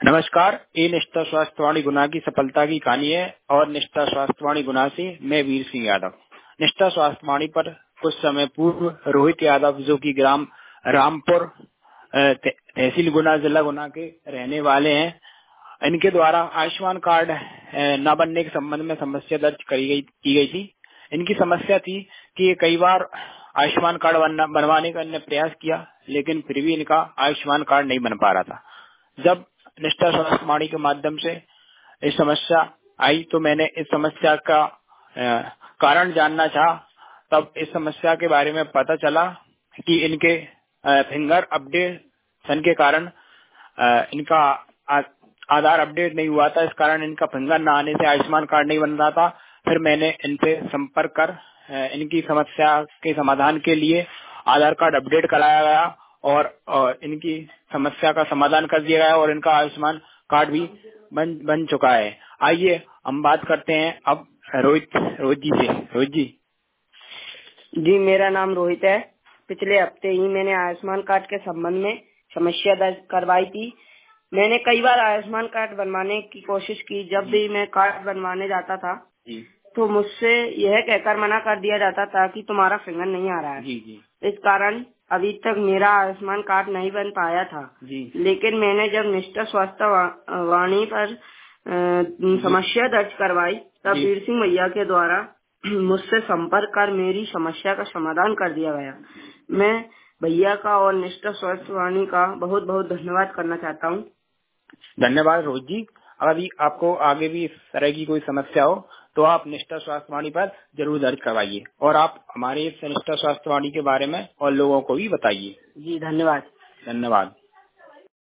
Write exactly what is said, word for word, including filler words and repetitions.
नमस्कार, ये निष्ठा स्वास्थ्यवाणी गुना की सफलता की कहानी है और निष्ठा स्वास्थ्यवाणी गुना से मैं वीर सिंह यादव। निष्ठा स्वास्थ्यवाणी पर कुछ समय पूर्व रोहित यादव, जो कि ग्राम रामपुर तहसील गुना, जिला गुना के रहने वाले हैं, इनके द्वारा आयुष्मान कार्ड न बनने के संबंध में समस्या दर्ज करी गई की गई थी। इनकी समस्या थी कि ये कई बार आयुष्मान कार्ड बनवाने का इन्होंने प्रयास किया, लेकिन फिर भी इनका आयुष्मान कार्ड नहीं बन पा रहा था। जब निष्ठा स्वास्थ्यवाणी के माध्यम से इस समस्या आई तो मैंने इस समस्या का कारण जानना चाहा। तब इस समस्या के बारे में पता चला कि इनके फिंगर अपडेशन के कारण इनका आधार अपडेट नहीं हुआ था। इस कारण इनका फिंगर न आने से आयुष्मान कार्ड नहीं बन रहा था। फिर मैंने इनसे संपर्क कर इनकी समस्या के समाधान के लिए आधार कार्ड अपडेट कराया गया और, और इनकी समस्या का समाधान कर दिया गया और इनका आयुष्मान कार्ड भी बन बन चुका है। आइए हम बात करते हैं अब रोहित रोहित जी से। रोहित जी जी मेरा नाम रोहित है। पिछले हफ्ते ही मैंने आयुष्मान कार्ड के संबंध में समस्या दर्ज करवाई थी। मैंने कई बार आयुष्मान कार्ड बनवाने की कोशिश की। जब भी मैं कार्ड बनवाने जाता था जी। तो मुझसे यह कहकर मना कर दिया जाता था कि तुम्हारा फिंगर नहीं आ रहा है। जी जी। इस कारण अभी तक मेरा आयुष्मान कार्ड नहीं बन पाया था जी। लेकिन मैंने जब निष्ठा स्वास्थ्यवाणी पर समस्या दर्ज करवाई तब वीर सिंह भैया के द्वारा मुझसे संपर्क कर मेरी समस्या का समाधान कर दिया गया। मैं भैया का और निष्ठा स्वास्थ्यवाणी का बहुत बहुत धन्यवाद करना चाहता हूँ। धन्यवाद रोहित जी। अगर आपको आगे भी इस तरह की कोई समस्या हो तो आप निष्ठा स्वास्थ्यवाणी पर जरूर दर्ज करवाइए और आप हमारे इस निष्ठा स्वास्थ्यवाणी के बारे में और लोगों को भी बताइए। जी धन्यवाद। धन्यवाद।